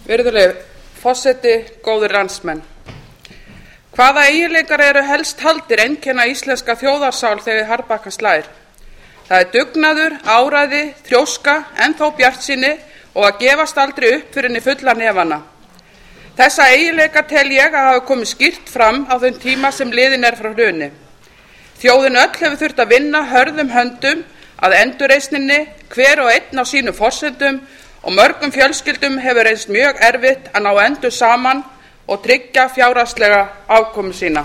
Virðulegi forseti, góðir landsmenn. Hvaða eiginleikar eru helst taldir einkenna íslenska þjóðarsál þegar harðbakkann slær? Það er dugnaður, áræði, þrjóska, ennþá bjartsýni og að gefast aldrei upp fyrir henni fulla hnefana. Þessa eiginleika tel ég að hafa komið skýrt fram á þeim tíma sem liðinn er frá hruni. Þjóðin öll hefur þurft að vinna hörðum höndum að endurreisninni, hver og einn á sínum forsendum, og mörgum fjölskyldum hefur reynst mjög erfitt að ná endum saman og tryggja fjárhagslega afkomu sína.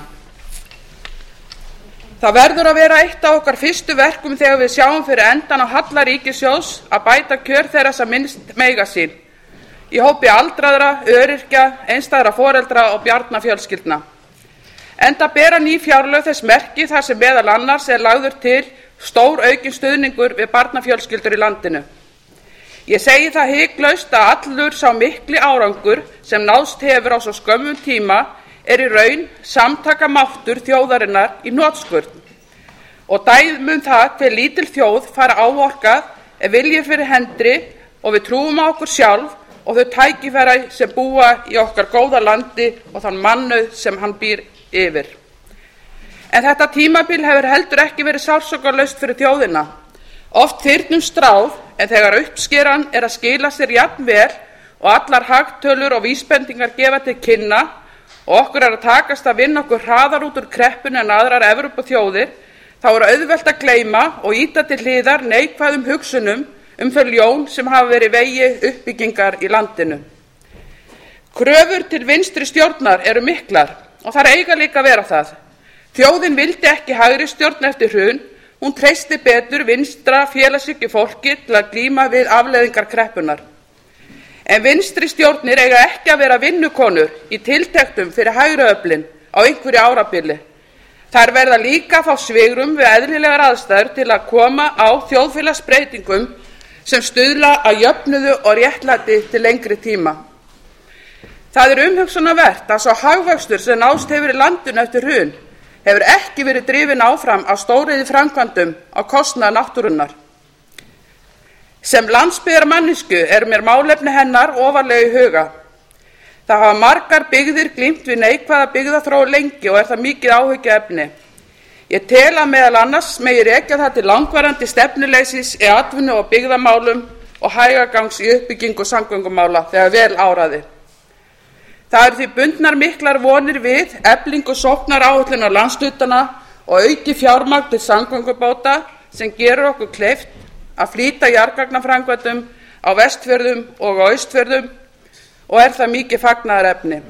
Það verður að vera eitt af okkar fyrstu verkum þegar við sjáum fyrir endan á halla ríkissjóðs að bæta kjör þeirra sem minnst mega sín, í hópi aldraðra, öryrkja, einstæðra foreldra og barnafjölskyldna. Enda bera ný fjárlög þess merki þar sem meðal annars er lagður til stór aukinn stuðningur við barnafjölskyldur í landinu. Ég segi það hiklaust að allur sá mikli árangur sem náðst hefur á svo skömmum tíma er í raun samtakamáttur þjóðarinnar í hnotskurn. Og dæmi það hve lítil þjóð fara áorkað ef vilji fyrir hendi og við trúum á okkur sjálf og þau tækifæri sem búa í okkar góða landi og þann mannauð sem hann býr yfir. En þetta tímabil hefur heldur ekki verið sársaukalaust fyrir þjóðina. Oft þyrnum stráð, en þegar uppskeran er að skila sér jafn vel og allar hagtölur og vísbendingar gefa til kynna og okkur er að takast að vinna okkur hraðar út úr kreppunni en aðrar Evrópuþjóðir, þá er auðvelt að gleyma og ýta til hliðar neikvæðum hugsunum þau ljón sem hafa verið vegi uppbyggingar í landinu. Kröfur til vinstri stjórnar eru miklar og þær eiga líka að vera það. Þjóðin vildi ekki hægri stjórn eftir hrun, hún treysti betur vinstra félagshyggjufólki til að glíma við afleiðingar kreppunnar. En vinstri stjórnir eiga ekki að vera vinnukonur í tiltektum fyrir hægri öflin á einhverju árabili. Þær verða líka að fá svigrúm við eðlilegar aðstæður til að koma á þjóðfélagsbreytingum sem stuðla að jöfnuði og réttlæti til lengri tíma. Það er umhugsunarvert að sá hagvöxtur sem náðst hefur í landinu eftir hrun hefur ekki verið drifinn áfram af stóriðjuframkvæmdum á kostnað náttúrunnar. Sem landsbyggðarmanneskju er mér málefni hennar ofarlega í huga. Það hafa margar byggðir glímt við neikvæða byggðaþróun lengi og er það mikið áhyggjuefni. Ég tel að meðal annars megi rekja það til langvarandi stefnuleysis í atvinnu- og byggðamálum og hægagangs í uppbyggingu samgöngumála þegar vel áraði. Það eru því bundnar miklar vonir við eflingu sóknaráætlunar landshlutana og auki fjármagn til samgöngubóta sem gerur okkur kleift að flýta jarðgangaframkvæmdum á Vestfjörðum og á Austfjörðum og er það mikið fagnaðarefni.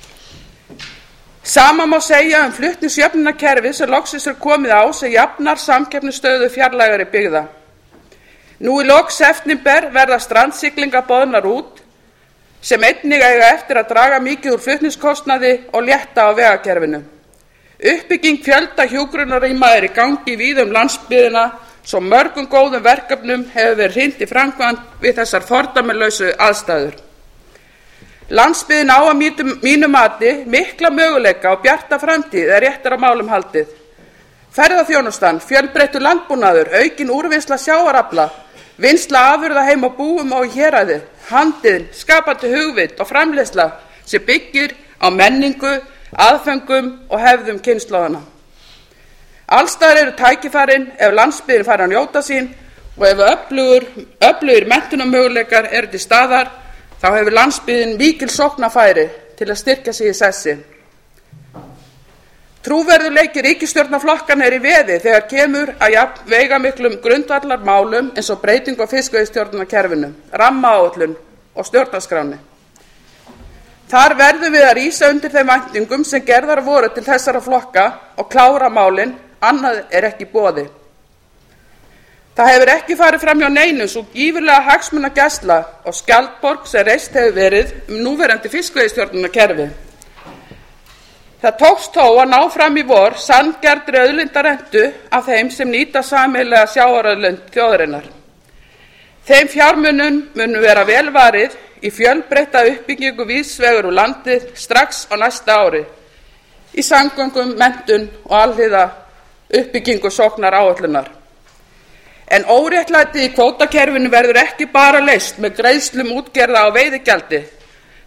Sama má segja flutningsjöfnunarkerfið sem loksins er komið á sem jafnar samkeppnisstöðu fjarlægari byggða. Nú í lok september verða strandsiglingar boðnar út sem einnig eiga eftir að draga mikið úr flutningskostnaði og létta á vegakerfinu. Uppbygging fjölda hjúkrunarrýma er í gangi víða landsbyggðina svo mörgum góðum verkefnum hefur verið hrint í framkvæmd við þessar fordæmalausu aðstæður. Landsbyggðin á að mínu mati mikla möguleika og bjarta framtíð er réttar á málum haldið. Ferðaþjónustan, fjölbreyttur landbúnaður, aukin úrvinnsla sjávarafla, vinnsla afurða heim á búum og í héraði, handinn, skapandi hugvit og framleiðsla sem byggir á menningu, aðföngum og hefðum kynslóðanna. Alls staðar eru tækifærin ef landsbyggðin fær að njóta sín og ef öflugir menntunarmöguleikar eru til staðar, þá hefur landsbyggðin mikil sóknarfæri til að styrkja sig í sessi. Trúverðugleiki ríkisstjórnarflokkanna er í veði þegar kemur að jafn veigamiklum grundvallarmálum eins og breytingu á fiskveiðistjórnarkerfinu, rammaáætlun og stjórnarskránni. Þar verðum við að rísa undir þeim væntingum sem gerðar voru til þessara flokka og klára málin, annað er ekki í boði. Það hefur ekki farið fram hjá neinum sú gífurlega hagsmunagæsla og skjaldborg sem reist hefur verið núverandi fiskveiðistjórnarkerfi. Það tókst þó að ná fram í vor sanngjarnri auðlindarentu af þeim sem nýta sameiginlega sjávarauðlind þjóðarinnar. Þeim fjármunum munu vera vel varið í fjölbreytta uppbyggingu víðs vegar úr landið strax á næsta ári, í samgöngum, menntun og alhliða uppbyggingu sóknaráætlunar. En óréttlætið í kvótakerfinu verður ekki bara leyst með greiðslum útgerða á veiðigjaldi.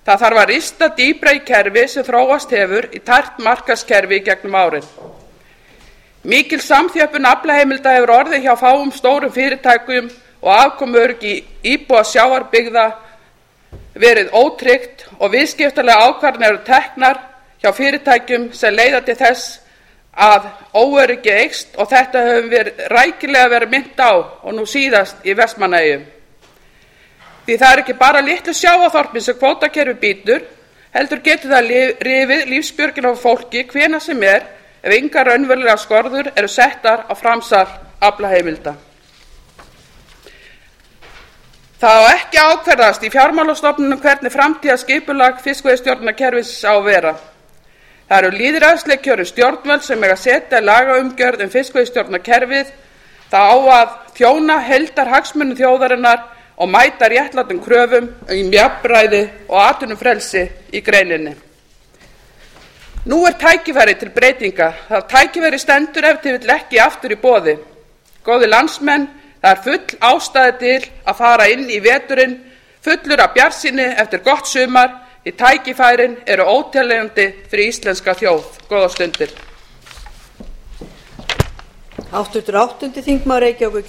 Það þarf að rista dýpra í kerfi sem þróast hefur í tært markaðskerfi í gegnum árin. Mikil samþjöppun aflaheimilda hefur orðið hjá fáum stórum fyrirtækjum og afkomuöryggi íbúa sjávarbyggða verið ótryggt og viðskiptalega ákvarðanir eru teknar hjá fyrirtækjum sem leiða til þess að óöryggi eykst og þetta höfum við rækilega verið minnt á og nú síðast í Vestmannaeyjum. Því það ekki bara litlu sjávarþorpin sem kvótakerfi býtur, heldur getur það rifið lífsbjörgina á fólki hvenær sem ef engar raunverulegar skorður eru settar á framsal aflaheimilda. Það á ekki að ákvarðast í fjármálastofnunum hvernig framtíðarskipulag fiskveiðistjórnarkerfisins á að vera. Það eru lýðræðislega kjörin stjórnvöld sem eiga að setja lagaumgjörð fiskveiðistjórnarkerfið. Það á að þjóna heildarhagsmunum þjóðarinnar og mæta réttlátum kröfum jafnræði og atvinnufrelsi í greininni. Nú tækifæri til breytinga. Það tækifæri stendur ef til vill ekki aftur í boði. Góðir landsmenn, það full ástæða til að fara inn í veturinn fullur af bjartsýni eftir gott sumar. Því tækifærin eru óteljandi fyrir íslenska þjóð. Góðar stundir. Háttvirtur 8. þingmaður Reykjavíkur